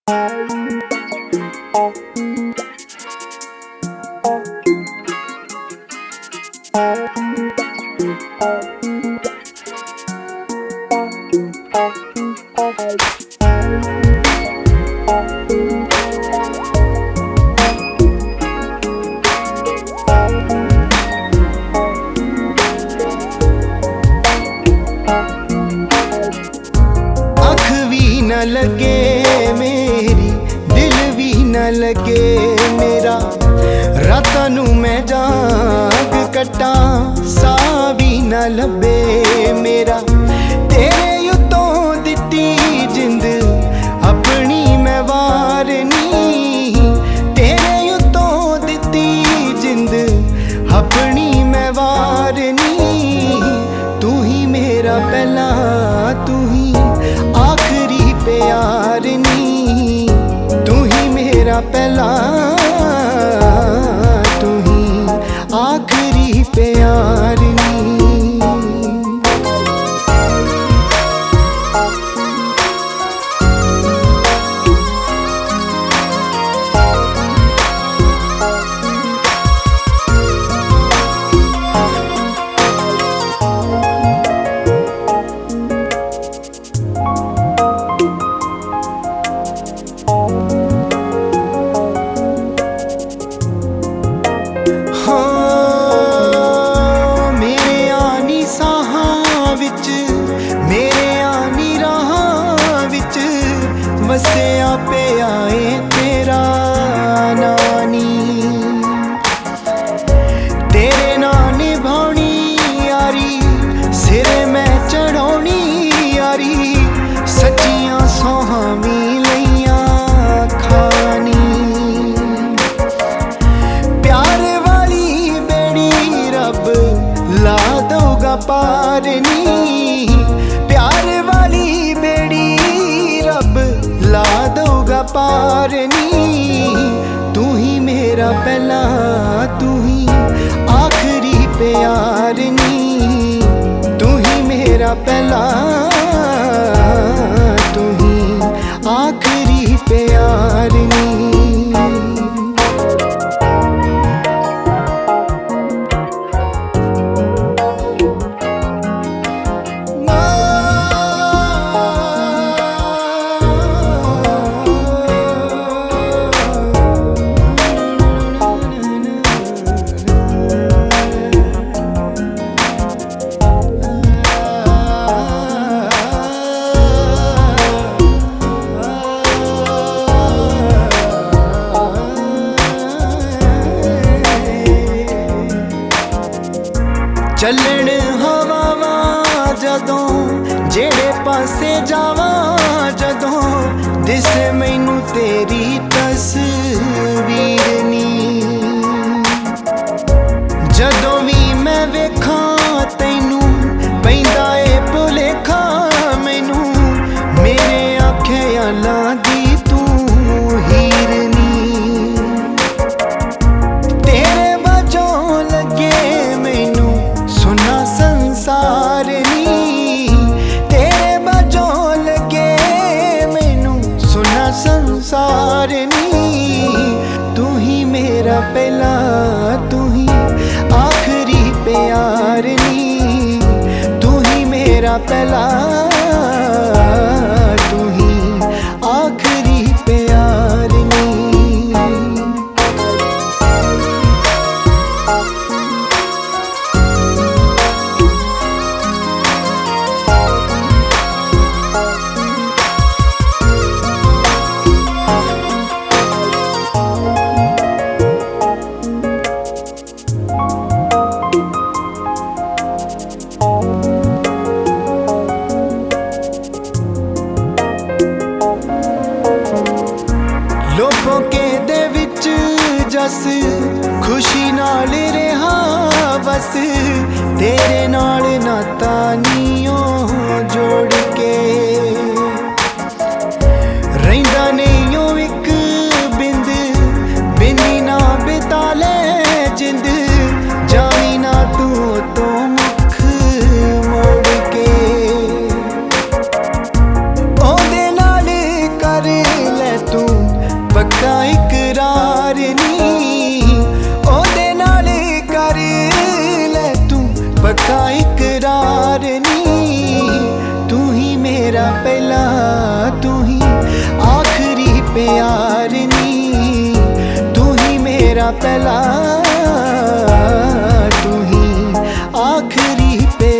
लगे मेरी दिल भी न लगे मेरा, रातां नू मैं जाग कट्टा सा भी न लबे मेरा। तेरे उत्तों दित्ती जिंद अपनी मैं वारनी, तेरे उत्तों दित्ती जिंद अपनी मैं वारनी। तू ही मेरा पहला तू ही आखिरी प्यार नी, तू ही मेरा पहला तू ही आखिरी प्यार नी। वसिया पे आए तेरा नानी, तेरे नाम निभानी यारी सिरे मैं चढ़ानी यारी। सच्चियां सोहामी लइया खानी, प्यार वाली बेड़ी रब ला दूगा पार नी, प्यार वाली बेड़ी रब ला दूगा पार नी। तू ही मेरा पहला तू ही आखिरी प्यार नी, तू ही मेरा पहला तू ही आखिरी प्यार नी। चलन हवावां जदों जेड़े पासे जावां जदों दिसे मैनू तेरी तस्वीर नी। जदों भी मैं वेखां तैनू पैंदा ए भुलेखा मैनू, मेरे आख्यालां दी तू हीर नी। तेरे वजों लगे मैनू सुना संसार नी, तेरे वजों लगे मैनू सुना संसार नी। तू ही मेरा पहला तू ही आखिरी प्यार नी, तू ही मेरा पहला तू ही आखिरी प्यार नी। लोगों के दे विच जस खुशी नाल रहा बस, तेरे नाल नाता नीओ जोड़ के रहिंदा नहीं ओ इक बिंद बिंदी ना बिता ले जिंद। जावी ना तू तो मुख मोड़ के ओदे नाल कर ले तू मेरा पहला तू ही आखिरी पे